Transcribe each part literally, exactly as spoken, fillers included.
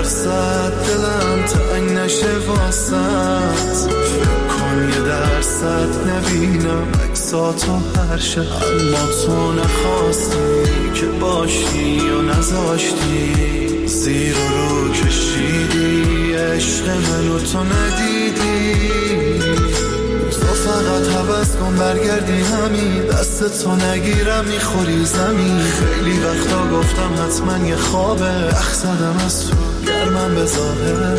درصد دلم تنگ نشه واسط، فکر کن یه درصد نبینم عکساتو هر شب، اما تو نخواستی که باشی و نذاشتی، زیر و رو کشیدی عشق منو تو ندیدی. تو فقط حوض کن برگردی همین، دست تو نگیرم میخوری زمین. خیلی وقتا گفتم حتما یه خوابه، اخ زدم از تو گرمم به ظاهر،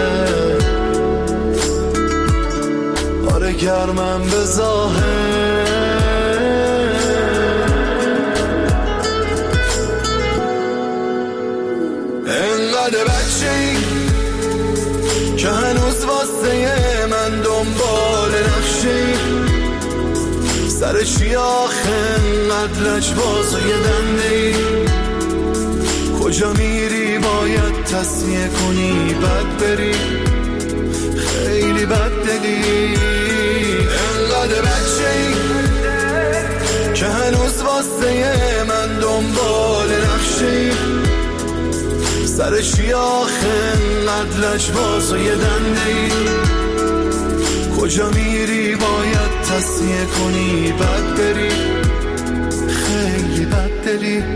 آره گرمم به ظاهر. انقدر بچه‌ای که هنوز واسه من دنبال نقشه‌ای، سر چی آخه انقدر لجباز و یه دنده‌ای، کجا میری باید تصمیه کنی بد بری، خیلی بد دلی. انقدر بچه‌ای که هنوز واسه من دنبال نقشه‌ای، سر چی آخه انقدر لجباز و یه دنده‌ای، کجا میری باید تصمیه کنی بد بری، خیلی بد دلی.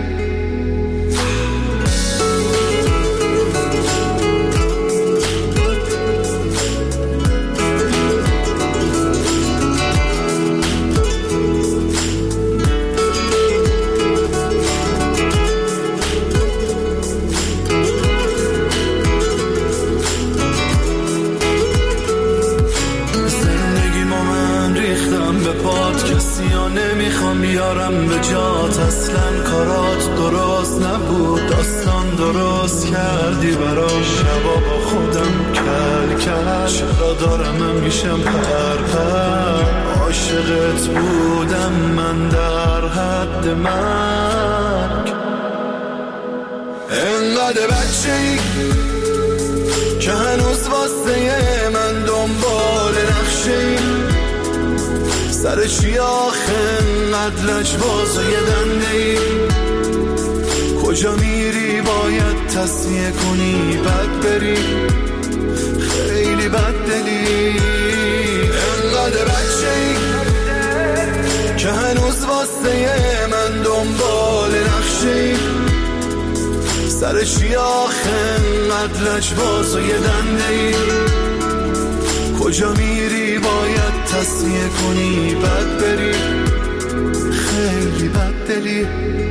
نمیخوام بیارم به جات، اصلا کارات درست نبود، داستان درست کردی برام، شبا با خودم کل کل، چرا دارم من میشم پر پر، عاشقت بودم من در حد مرگ. انقدر بچه‌ای که هنوز واسه من دنبال نقشه‌ای، سر چی آخه انقدر لجباز و یه دنده‌ای، کجا میری باید تصمیه کنی بد بری، خیلی بد دلی. انقدر بچه‌ای که هنوز واسه من دنبال نقشه‌ای، سر چی آخه انقدر لجباز و یه دنده‌ای، کجا میری باید تصمیه کنی بد بری، خیلی بد دلی.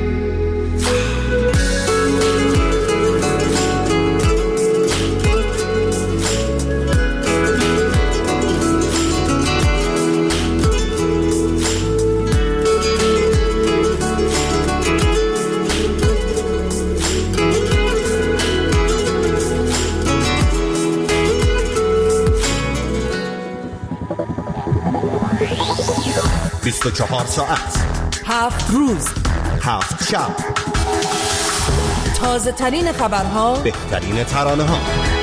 بیست و چهار ساعت، هفت روز، هفت شب، تازه ترین خبرها، بهترین ترانه ها.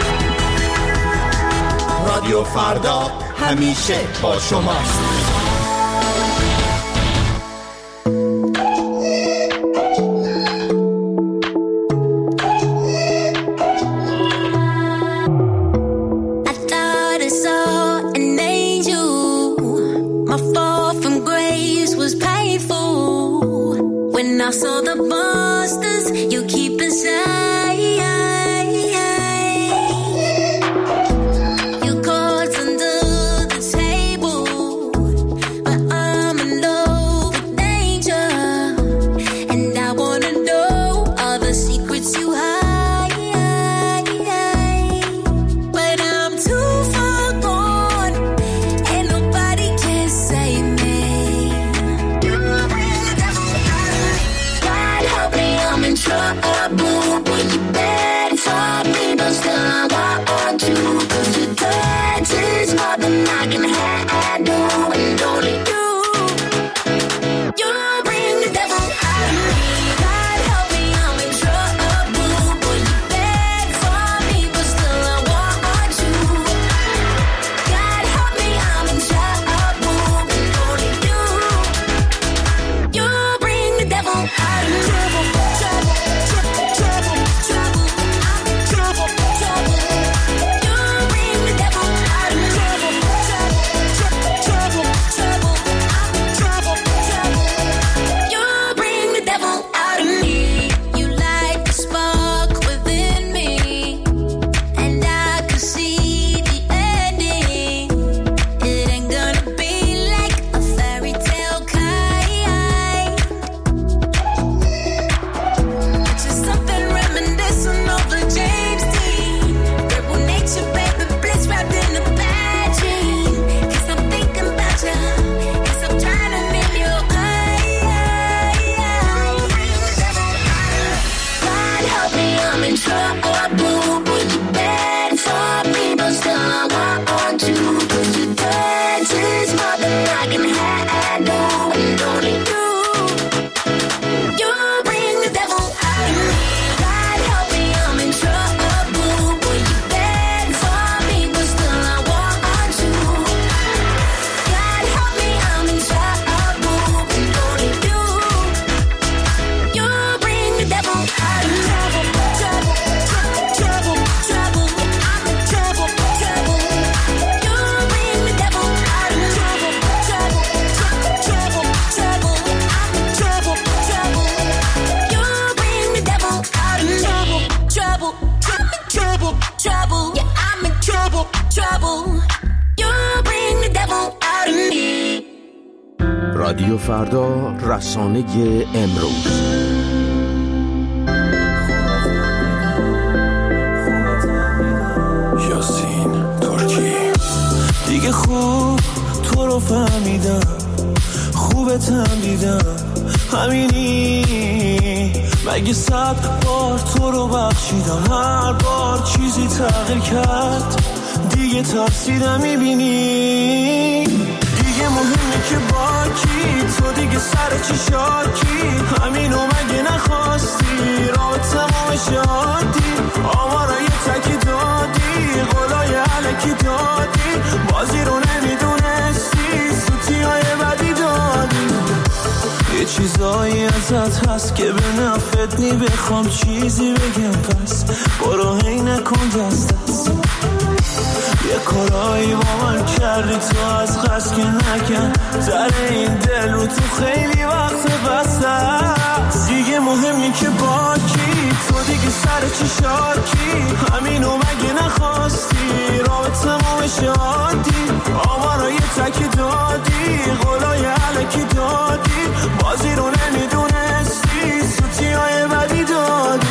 رادیو فردا همیشه با شماست. I saw the monsters you keep inside. You caught under the table, but I'm in love with danger, and I wanna know all the secrets you hide. But I'm too far gone, and nobody can save me. I'm in trouble when you beg for me, but still I want to, 'cause your touch is more than I can handle, and only you, you bring the devil out of me. God help me, I'm in trouble when you beg for me, but still I want to. God help me, I'm in trouble, and only you, you bring the devil out of me. Trouble, trouble, trouble, trouble, I'm in trouble, trouble. trouble. Yeah, I'm in trouble, trouble. You bring the devil out of me. رادیو فردا، رسانه امروز. یاسین ترکی. دیگه خوب تو رو فهمیدم، خوبتم دیدم، همینی. مگه صد بار تو رو بخشیدم، هر بار چیزی تغییر کرد، دیگه ترسیدم میبینی. دیگه مهمه که با کی، تو دیگه سر چی شاکی، همینو مگه نخواستی، رابطمو شادی، آمارای تکی دادی، قولای علکی دادی، بازی رو نمیدونستی، سوتی های بدی دادی. یه چیزایی ازت هست که به نفت نی، بخوام چیزی بگم پس برو هی نکن دست دست. یه کارایی با من کردی تو از قصد که نکن، در این دل رو تو خیلی وقت بسته است. دیگه مهمی که با کی، تو دیگه سر چی شاکی، همینو مگه نخواستی، رابطمو شادی، آمارای تکی دادی، قولای علکی دادی، بازی رو نمیدونستی، سوتی های بدی دادی.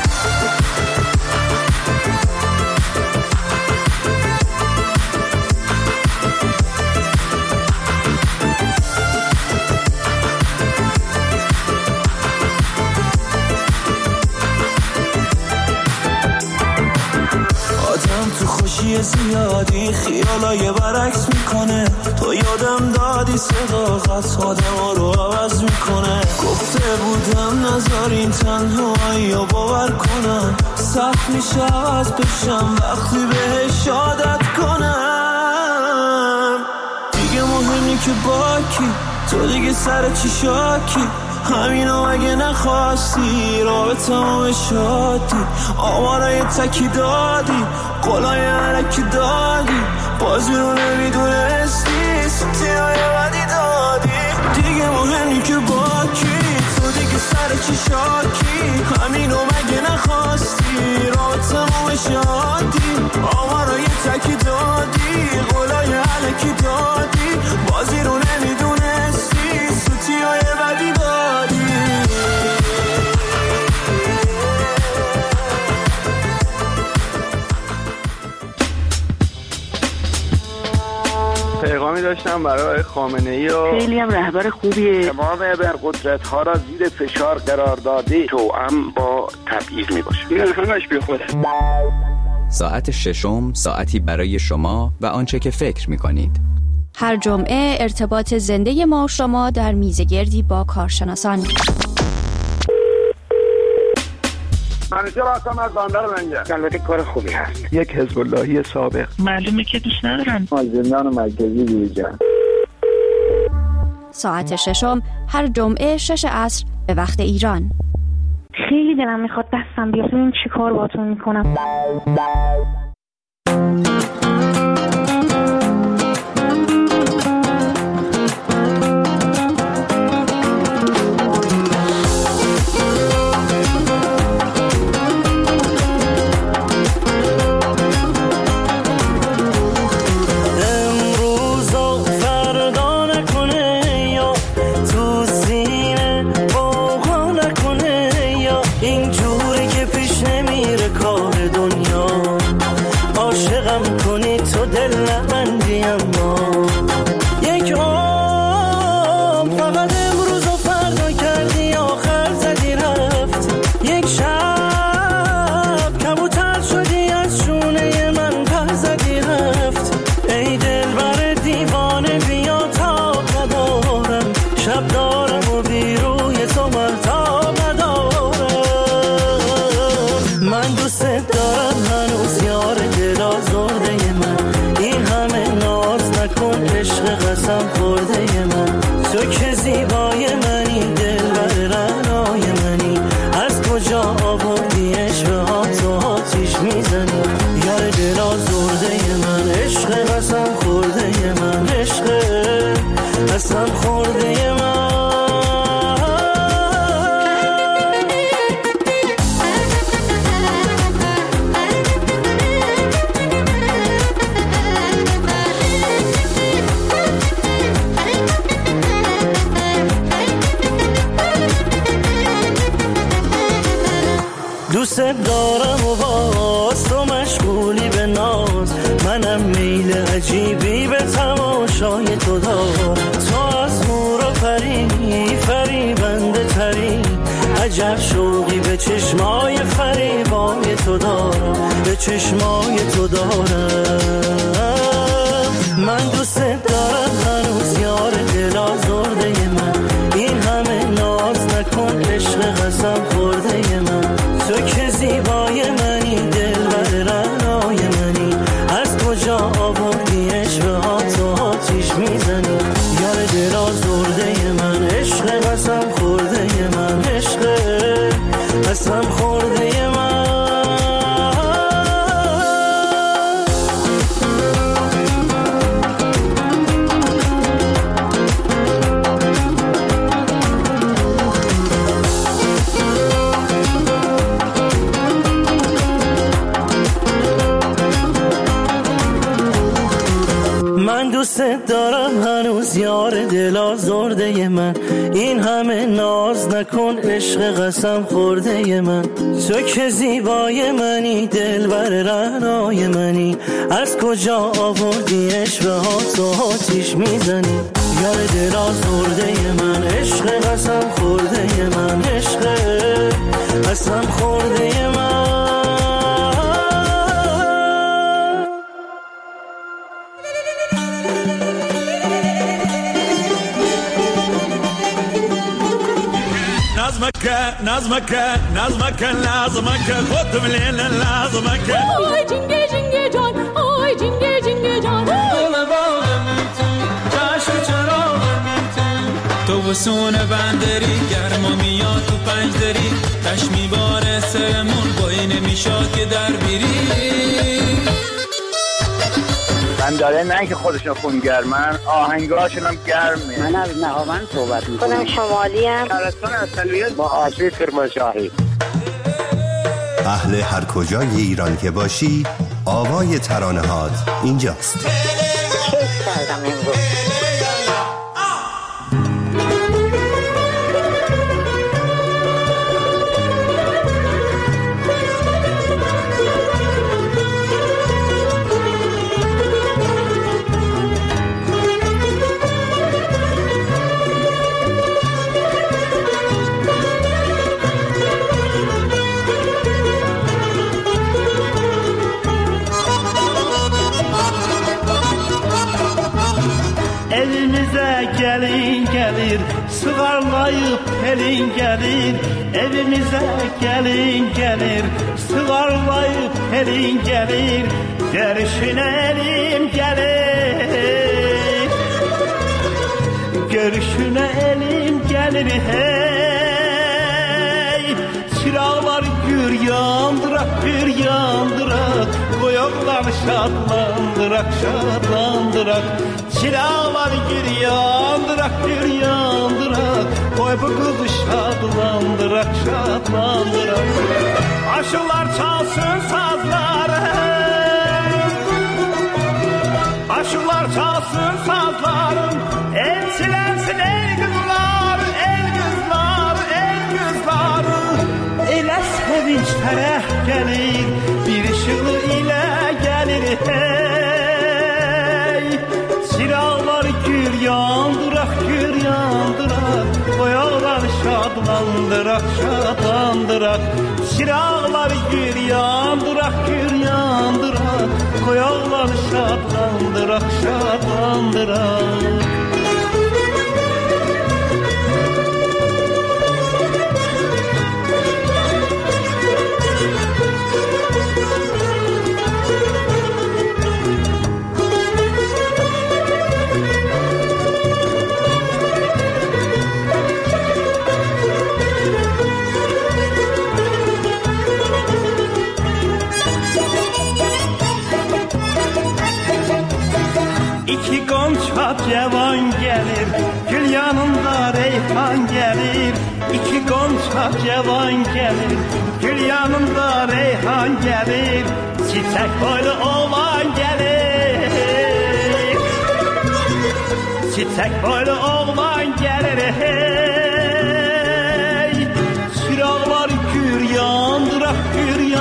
تو خوشی زیادی خیالای برعکس میکنه، تو یادم دادی صداقت آدم رو عوض میکنه. گفته بودم نذارین تنهایی رو باور کنم، سخت میشه عوض بشم وقتی بهش عادت کنم. دیگه مهمی که با کی، تو دیگه سر چی شاکی، همینو مگه نخواستی، رابطمو شادی، آمارای تکی دادی، قولای علکی دادی، بازی رو نمیدونستی، سوتی های بدی دادی. دیگه مهمی که با کی، تو دیگه سر چی شاکی، همینو مگه نخواستی، رابطمو شادی، آمارای تکی دادی، قولای علکی دادی، بازی رو نمیدونستی، سوتی های بدی دادی. پیغامی داشتم برای خامنه‌ای و خیلی هم رهبر خوبیه، تمام ابرقدرت‌ها را زیر فشار قرار داده، توأم با تبعیض میباشه. این همش بیخوده. ساعت ششم، ساعتی برای شما و آنچه که فکر میکنید. هر جمعه ارتباط زنده ما و شما در میزگردی با کارشناسان. منیجر هستم از بندر منجر. البته کار خوبی هست. یک حزب اللهی سابق. معلومه که دوست ندارن. از زندان مرکزی بیرون. ساعت ششم هر جمعه شش عصر به وقت ایران. خیلی دلم میخواد دستم بیاد، ببین چی کار باهاتون میکنم. اینجوری که پیش نمیره کار دنیا، عاشقم کنی دارم و باز تو مشغولی به ناز، منم میل عجیبی به تماشای تو دارم. تو از نور و پری فریبنده تری، عجب شوقی به چشمای فریبای تو دارم، به چشمای تو دارم. من دوست دارم هنوز یار دل آزرده من، این همه ناز نکن عشق قسم خورده من. تو که زیبای منی دلبر رعنای منی، از کجا آوردی عشق ها تو آتیش میزنی. یار دل آزرده من، عشق قسم خورده من، عشق قسم خورده من. دوست دارم هنوز یار دل آزرده من، این همه ناز نکن عشق قسم خورده من. تو که زیبای منی دلبر رعنای منی، از کجا آوردی عشق ها تو آتیش میزنی. یار دل آزرده من، عشق قسم خورده من، عشق قسم خورده من. نظمك نظمك نظمك لازمك خد من لازمك. آی جنگه جنگه جان، آی جنگه جنگه جان. دل باغم تو، چشم چراغم تو، تو وسون بندری گرما میاد تو پنج دری، تش میباره سرمون بایی نمیشاد که در بیری. من داره نه که خودشون خونگرمن، آهنگاشون هم گرمه. من از نهاوند صحبت میکنم. خودم شمالی ام. شهرستان اصلیت با آشوی کرمانشاهی. اهل هر کجای ایران که باشی، آوای ترانه‌هات اینجاست. کیف کردم امروز. Gelin gelir, sıvarlayıp pelin gelir. Evimize gelin gelir, sıvarlayıp pelin gelir. Görüşüne elim gelir, görüşüne elim gelir hey. Çırağlar gür yandırak, gür yandırak, koyaklar şadlandırak, şadlandırak. Çırağlar gür yandırak, gür yandırak, koy bu kızı şadlandırak, şadlandırak. Aşılar çalsın sazları, aşılar çalsın sazlarım, elçilensin ey kızlar, ey kızlar, ey kızlar. Elə sevinç tərəh gəlir, bir ışığı ilə gəlir hey. Çıraqlar gür yandırak, gür yandırak, qoyaqlar şadlandırak, şadlandırak. Çıraqlar gür yandırak, gür yandırak, qoyaqlar şadlandırak, şadlandırak. İki gonca cevan gelir, gül yanında reyhan gelir. İki gonca cevan gelir, gül yanında reyhan gelir. Çiçek boylu oğlan gelir, çiçek boylu oğlan gelir hey. Çıraqlar gür yandırak, gür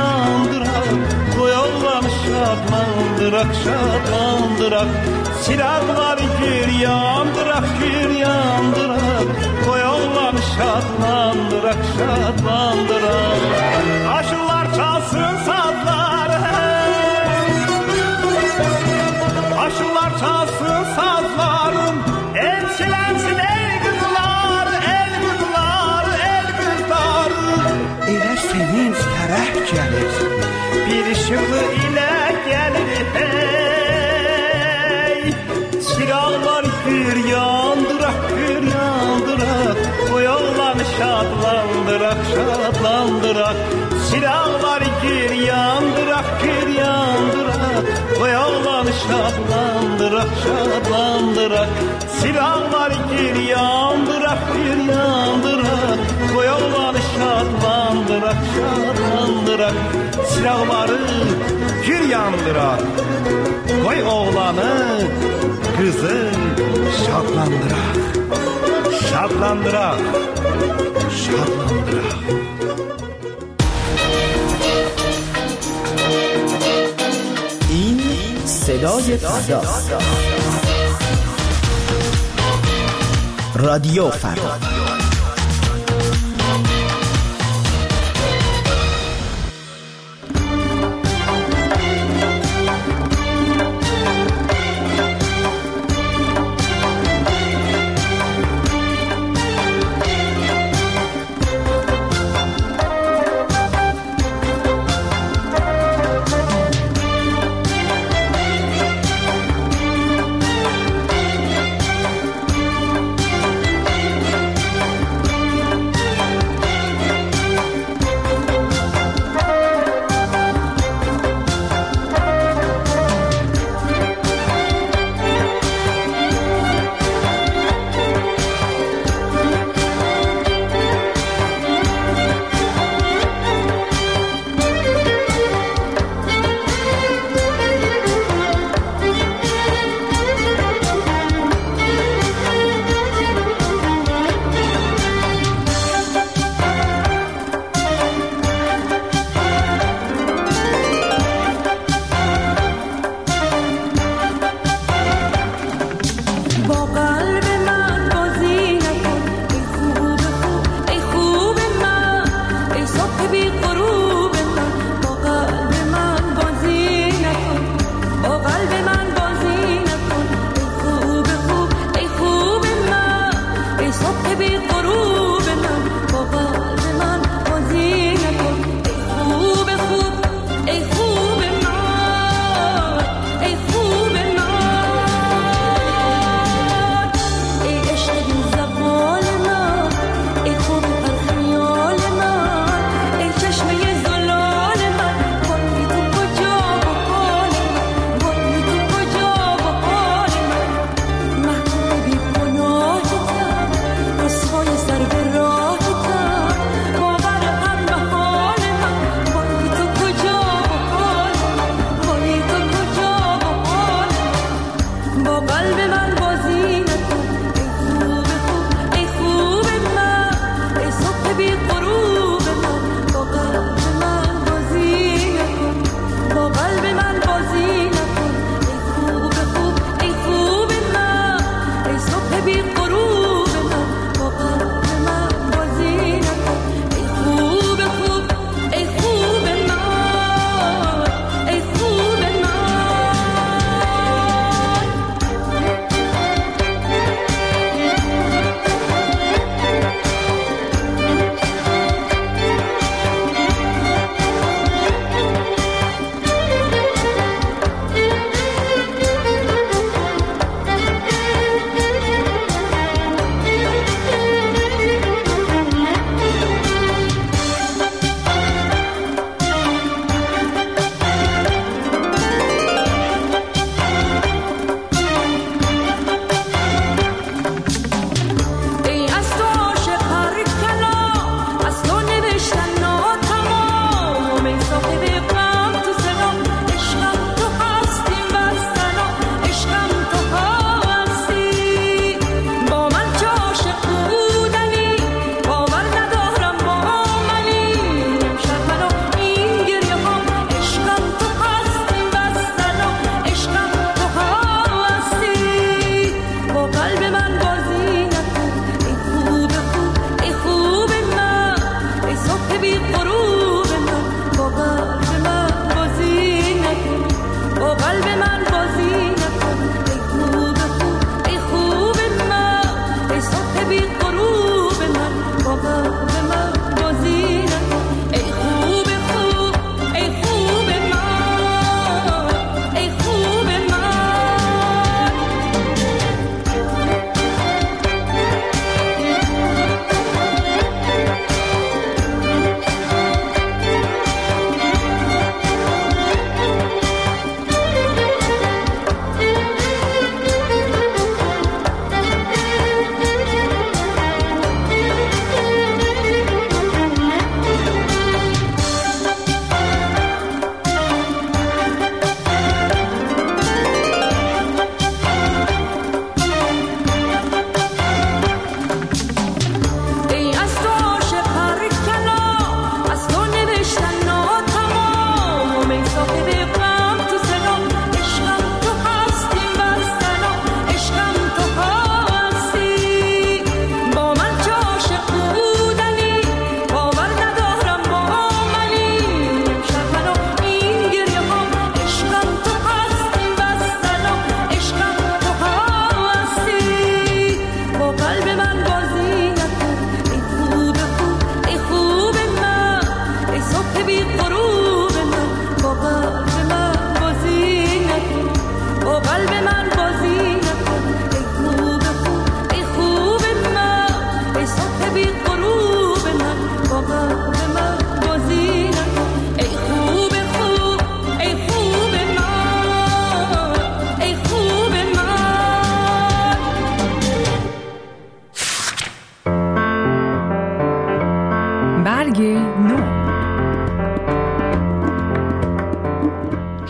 şadlandırak, şadlandırak. Silahlar gir yandırak, gir yandırak. Koy oğlan şadlandırak, şadlandırak. Aşılar çalsın sazlar, aşılar çalsın sazlarım. Elçilensin ey kızlar, el kızlar, el kızlar. Elə sevinç tərəf gəlir, bir işığı ilə gəlir hey. Çıraqlar gür yandırak, gür yandırak. Koy oğlanı şadlandırak, şadlandırak. Çıraqlar gür yandırak, gür yandırak. Koy oğlanı şadlandırak, şadlandırak. Çıraqlar gür yandırak, gür yandırak. Koy oğlanı şadlandırak, şadlandırak. Çıraqları gür yandırak. Koy oğlanı, kızı şadlandırak, şadlandırak, şadlandırak. این صدای فردا، رادیو فردا.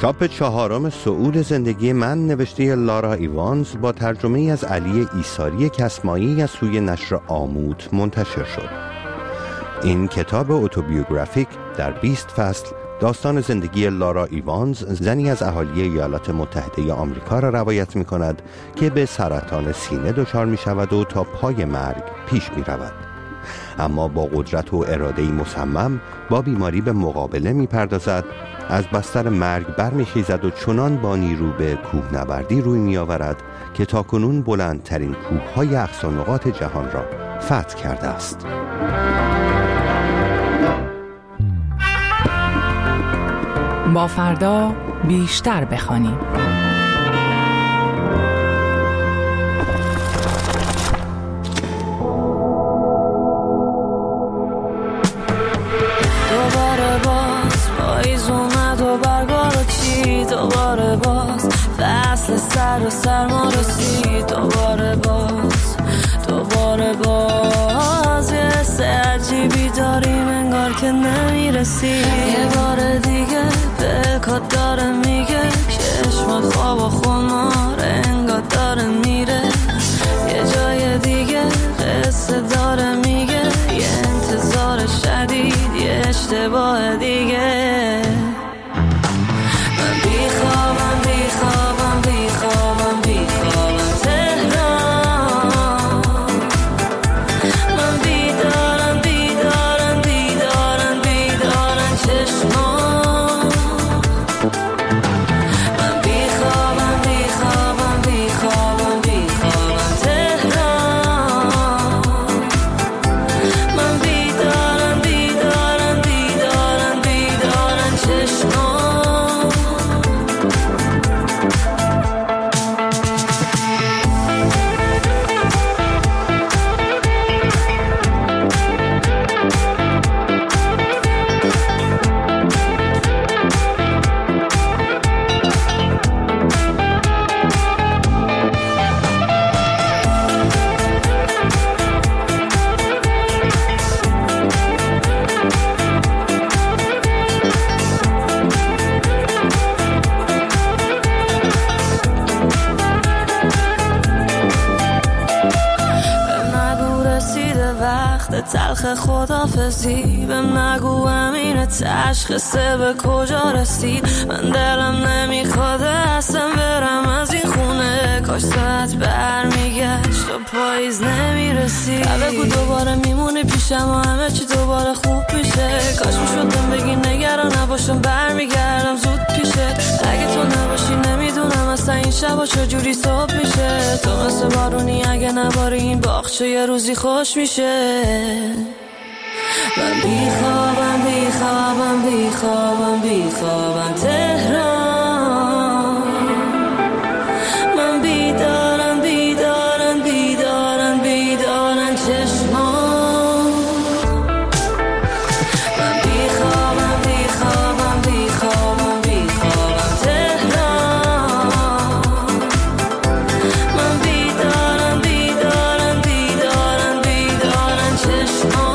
چاپ چهارم صعود زندگی من نوشته لارا ایوانز با ترجمه از علی ایساری کسمایی از سوی نشر آمود منتشر شد. این کتاب اتوبیوگرافیک در بیست فصل داستان زندگی لارا ایوانز، زنی از اهالی ایالات متحده آمریکا را روایت می کند که به سرطان سینه دچار می شود و تا پای مرگ پیش می رود. اما با قدرت و اراده‌ای مصمم با بیماری به مقابله می پردازد، از بستر مرگ برمیخیزد و چنان با نیرو به کوهنوردی روی می آورد که تاکنون بلندترین کوههای اقصانقاط جهان را فتح کرده است. با فردا بیشتر بخوانیم. دوباره باز پاییز اومد و برگا رو چید، دوباره باز فصل سر و سرما رسید، دوباره باز دوباره باز یه حس عجیبی داریم انگار که نمیرسی. یه بار دیگه پلکات داره میگه چشمات خواب و خمار انگار داره میره، یه جای دیگه قصه داره میگه یه انتظار شدید یه اشتباه دیگه. من بیخوابم بیخوابم بیخوابم بیخوابم تهران، من بیدارم بیدارم بیدارم بیدارم چشمان، من بیخوابم بیخوابم بیخوابم بیخوابم تهران، من بیدارم بیدارم بیدارم بیدارم چشمان. تلخ خدافزی بهم نگو امین تشخیصه به کجا رسید، من دلم نمیخواد اصلا برم از این خونه، کاش ساعت برمیگشت و پاییز نمیرسید. بگو دوباره میمونی پیشم و همه چی دوباره خوب میشه، کاش میشدم بگی نگران نباشم برمیگردم زود پیشت، اگه تو نباشی نمیدونم اصلا این شبا چجوری صبح میشه، تو مثل بارونی اگه نباری این باغچه یه روزی خوش میشه. من بیخوابم بیخوابم بیخوابم بیخوابم تهران، من بیدارم بیدارم بیدارم بیدارم چشمان، من بیخوابم بیخوابم بیخوابم بیخوابم تهران، من بیدارم بیدارم بیدارم بیدارم چشمان.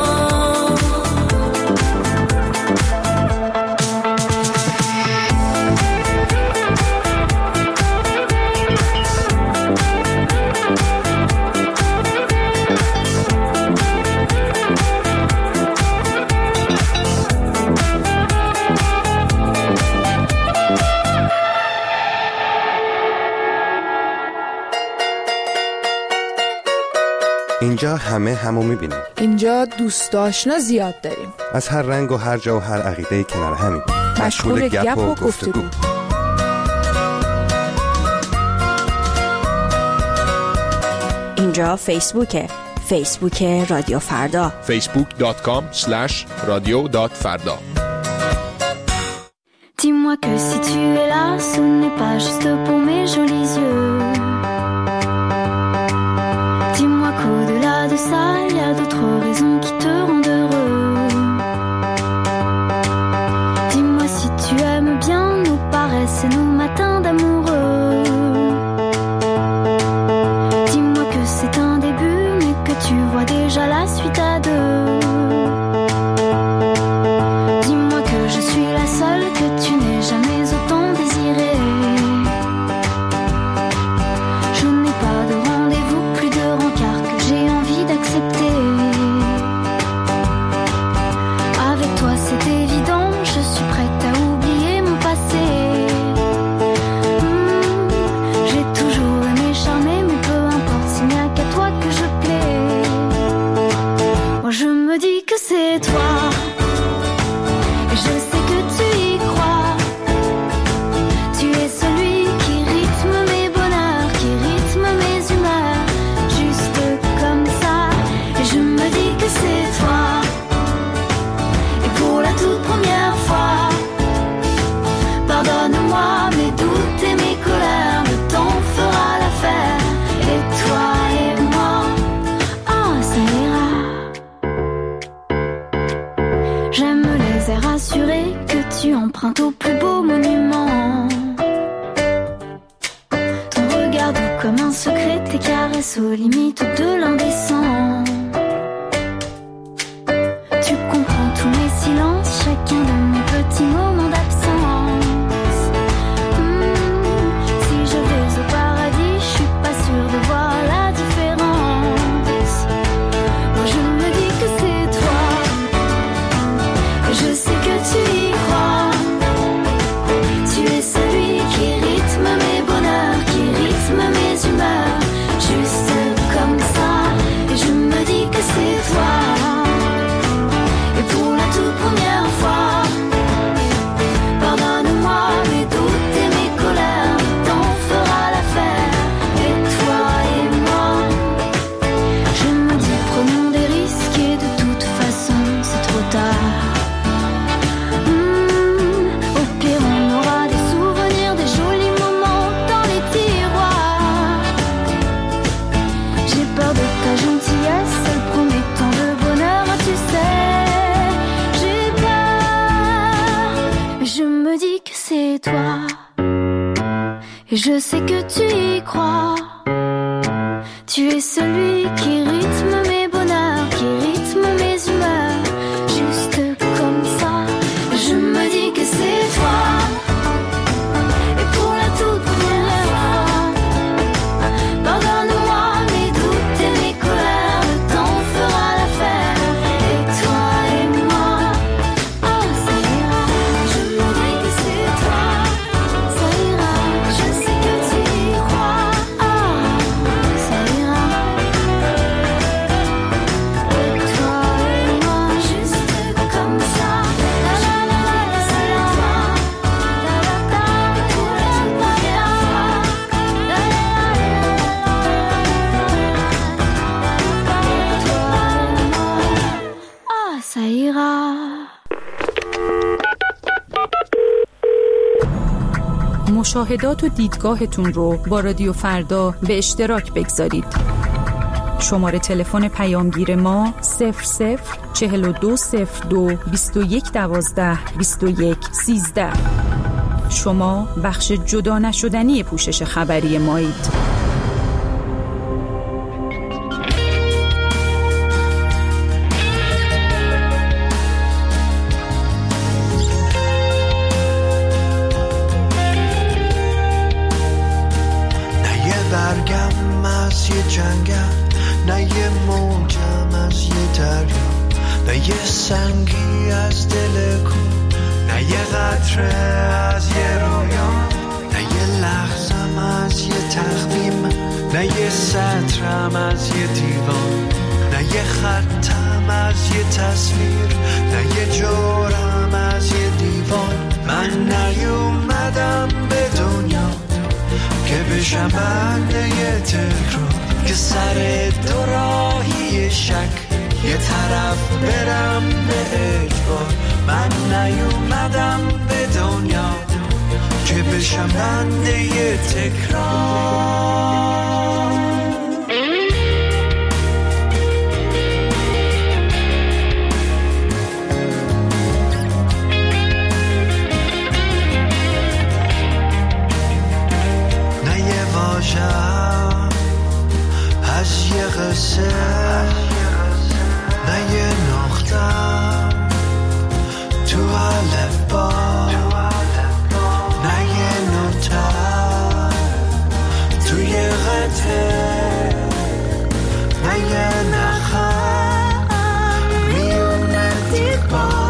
اینجا همه همو میبینیم. اینجا دوست آشنا زیاد داریم، از هر رنگ و هر جا و هر عقیده کنار همین، مشغول گپ و گفتگو. اینجا فیسبوکه، فیسبوک رادیو فردا، فیسبوک دات کام اسلش رادیو دات فردا. Dis-moi que si tu es là, ce n'est pas juste pour mes jolis yeux. Dis-moi qu'au-delà de ça, il y a d'autres raisons qui te rendent heureux. Dis-moi si tu aimes bien nos paresses et nos matins d'amoureux. Dis-moi que c'est un début, mais que tu vois déjà la suite à deux. Dis-moi que je suis la seule que tu n'aies jamais autant désirée. quant au plus beau monument. Ton regard doux comme un secret, tes caresses aux limites de l'indécent. Tu comprends tous mes silences, chacun de mes petits moments d'absence. Mmh, si je vais au paradis, je suis pas sûre de voir la différence. Moi je me dis que c'est toi, et je sais que tu y crois. Tu es celui qui rythme mes bonheurs, qui rythme mes humeurs, juste comme ça. Et je me dis que c'est toi. Et pour la toute première fois, pardonne-moi mes doutes et mes colères, le temps fera l'affaire. Et toi et moi, je me dis prenons des risques et de toute façon c'est trop tard. Mmh, au pire on aura des souvenirs, des jolis moments dans les tiroirs. J'ai peur de ta gentillesse, elle promet tant de bonheur, tu sais. J'ai peur, mais je me dis que c'est toi. Et je sais que tu y crois. Tu es celui qui rythme mes bonheurs, qui rythme mes humeurs, juste comme ça. Je me dis que c'est toi. Et pour la toute première fois, pardonne-moi mes doutes et mes colères, le temps fera l'affaire. Et toi et moi, oh ça ira. Je me dis que c'est toi, ça ira. Je sais que tu y crois, oh ça ira. Et toi et moi, juste comme ça. La la la la la, c'est toi. La la la, pour la première fois. La la la la, oh ça ira. مشاهدات و دیدگاهتون رو با رادیو فردا به اشتراک بگذارید. شماره تلفن پیامگیر ما صفر صفر چهل و دو صفر دو بیست و یک دوازده بیست و یک سیزده. شما بخش جدا نشدنی پوشش خبری مایید. برگم از یه جنگل، نه یه موجم از یه دریا، نه یه سنگی از دل کو، نه یه قطره از یه رویا، نه یه لحظم از یه تقویم، نه یه سطرم از یه دیوان، نه یه خطم از یه تصویر، نه یه جورم از یه دیوان. من نیومدم به دنیا که بشم بنده یه تکرار، که سر دو راهی شک یه طرف برم به اجبار. من نیومدم به دنیا که بشم بنده یه تکرار. از یه قصه، نه یه نقطه تو الفبا، نه یه نوته توی قطعه، نه یه نخم میونه دیوار.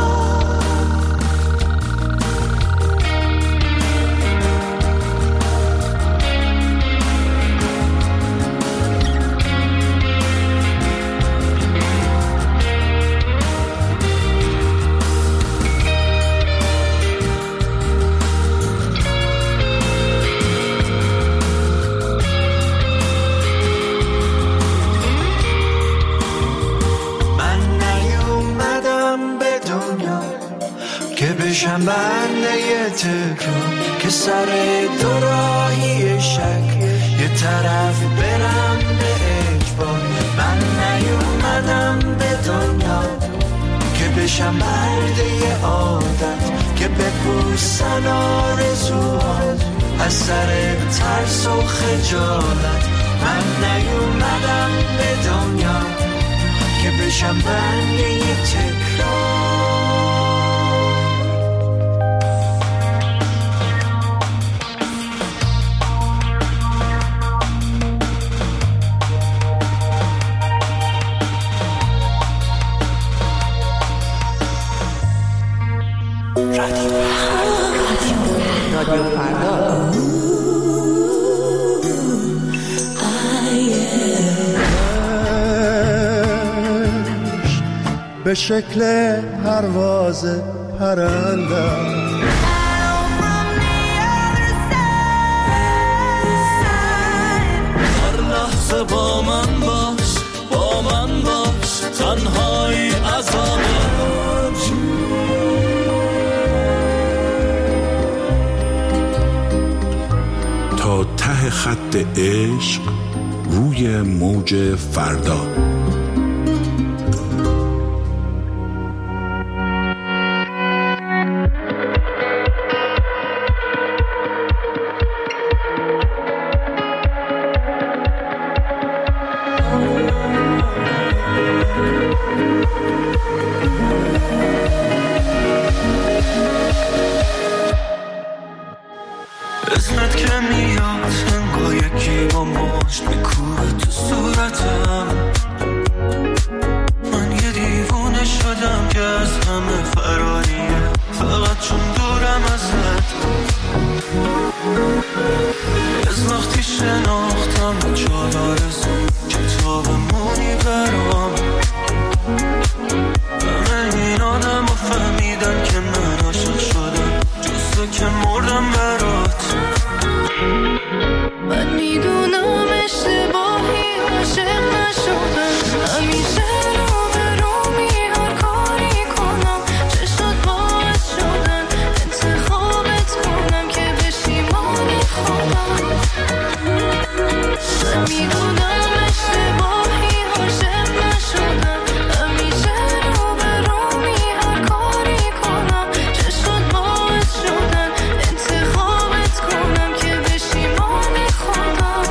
بشم بنده یه تکرار، که سر دو راهی شک یه طرف برم به اجبار. من نیومدم به دنیا که بشم برده یه عادت، که که بپوسن آرزوهات از سر ترس و خجالت. من نیومدم به دنیا که بشم بنده یه تکرار. رادیو فردا. به شکل پرواز پرندم هر لحظه با من باش، با من باش، تنهایی عذابه. تا ته خط عشق روی موج فردا. اسمت که میاد انگار یکی با مشت میکوبه تو صورتم. من یه دیوونه شدم که از همه فراریه، فقط چون دورم ازت. از وقتی شناختم به چار آرزو که تا بمونی برام. همه این آدم ها فهمیدن که من عاشق شدم، جز که مردم برات. من میدونم اشتباهی عاشق نشدم، همیشه رو به رو می هر کاری کنم چه شد باعث شدن انتخابت کنم که بشیمانی خودم. من میدونم اشتباهی عاشق نشدم، همیشه رو به رو می هر کاری کنم چه شد باعث شدن انتخابت کنم که بشیمانی خودم.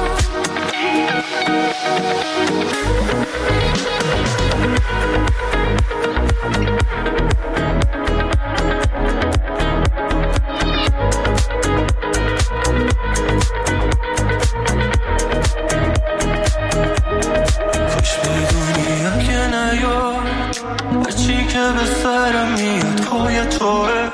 کاش بدونی اگه نیاد هرچی که به سرم میاد پای توه.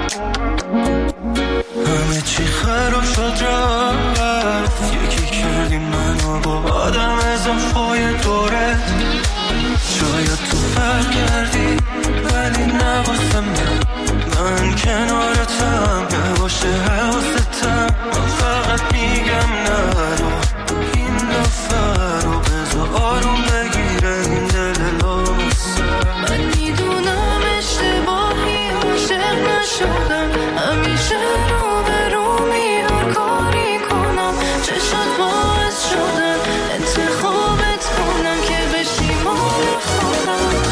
همه چی خراب شد رفت، یکی کردی منو با آدم اضافای دورت. شاید تو فرق کردی ولی نباسه من، من کنارتم نباشه حواستم. من فقط میگم نرو این دفعه رو بذار آروم بگیره این دل لامسه. من میدونم اشتباهی عاشق نشدم، همیشه رو به رو می هر کاری کنم چه شد باعث شدن انتخابت کنم که بشیمانی خودم.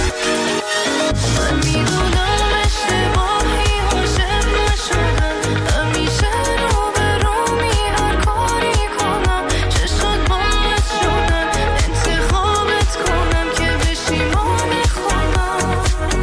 من میدونم اشتباهی عاشق نشدم، همیشه رو به رو می هر کاری کنم چه شد باعث شدن انتخابت کنم که بشیمانی خودم.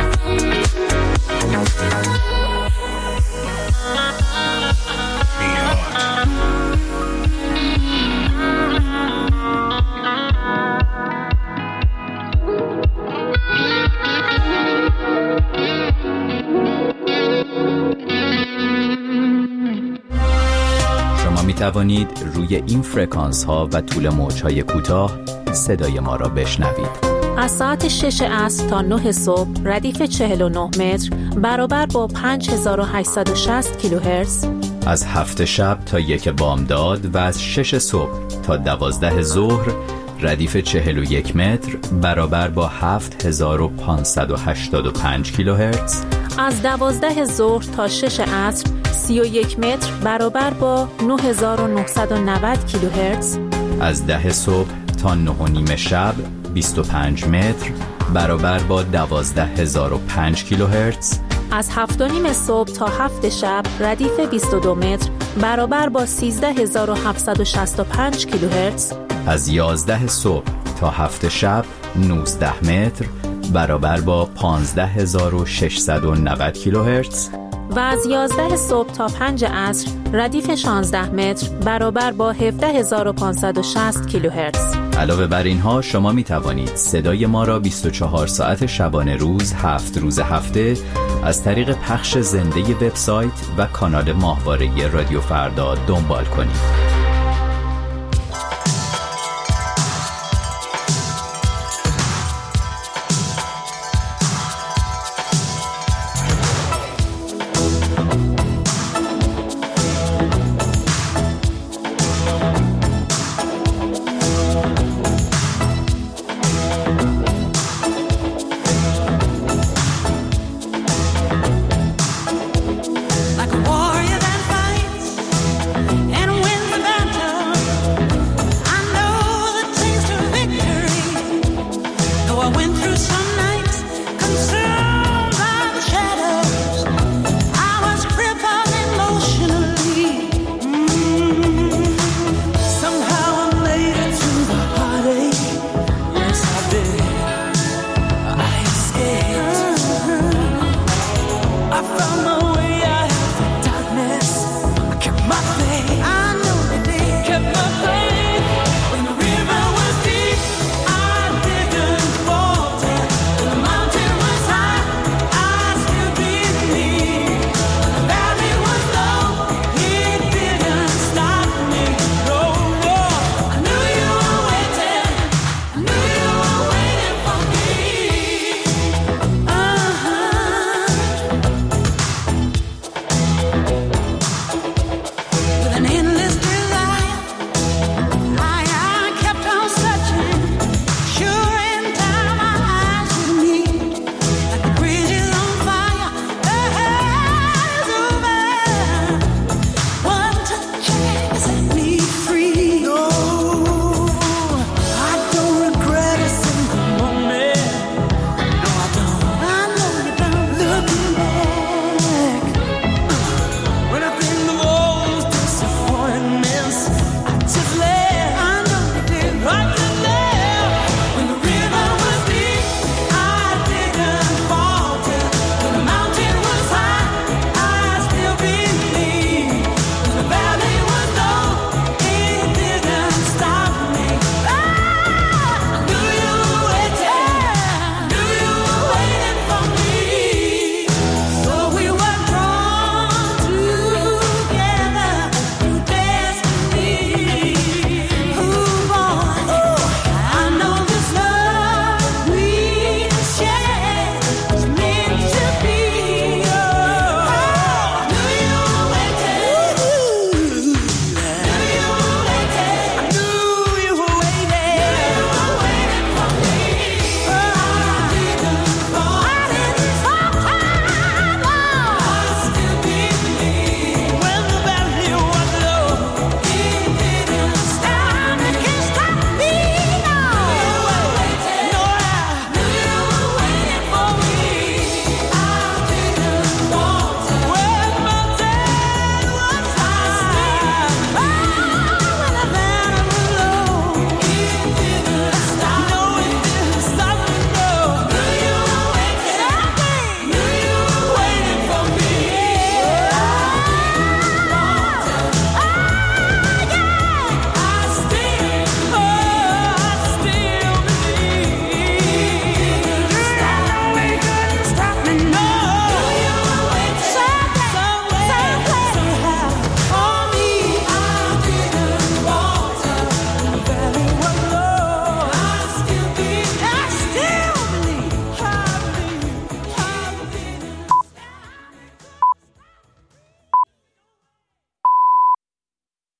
شما می توانید روی این فرکانس ها و طول موج های کوتاه صدای ما را بشنوید. از ساعت شش عصر تا نه صبح ردیف چهل و نه متر برابر با پنج هزار و هشتصد و شصت کیلوهرتز. از هفت شب تا یک بامداد و از شش صبح تا دوازده ظهر ردیف چهل و یک متر برابر با هفت هزار و پانصد و هشتاد و پنج کیلوهرتز. از دوازده ظهر تا شش عصر سی و یک متر برابر با نه هزار و نهصد و نود کیلوهرتز. از ده صبح تا نه و نیم شب بیست و پنج متر برابر با دوازده هزار و پنج کیلوهرتز. از هفت و نیم صبح تا هفت شب ردیف بیست و دو متر برابر با سیزده هزار و هفتصد و شصت و پنج کیلوهرتز، از یازده صبح تا هفت شب نوزده متر برابر با پانزده هزار و ششصد و نود کیلوهرتز و از یازده صبح تا پنج عصر ردیف شانزده متر برابر با هفده هزار و پانصد و شصت کیلوهرتز. علاوه بر اینها شما می توانید صدای ما را بیست و چهار ساعت شبانه روز هفت روز هفته از طریق پخش زنده وبسایت و کانال ماهواره رادیو فردا دنبال کنید.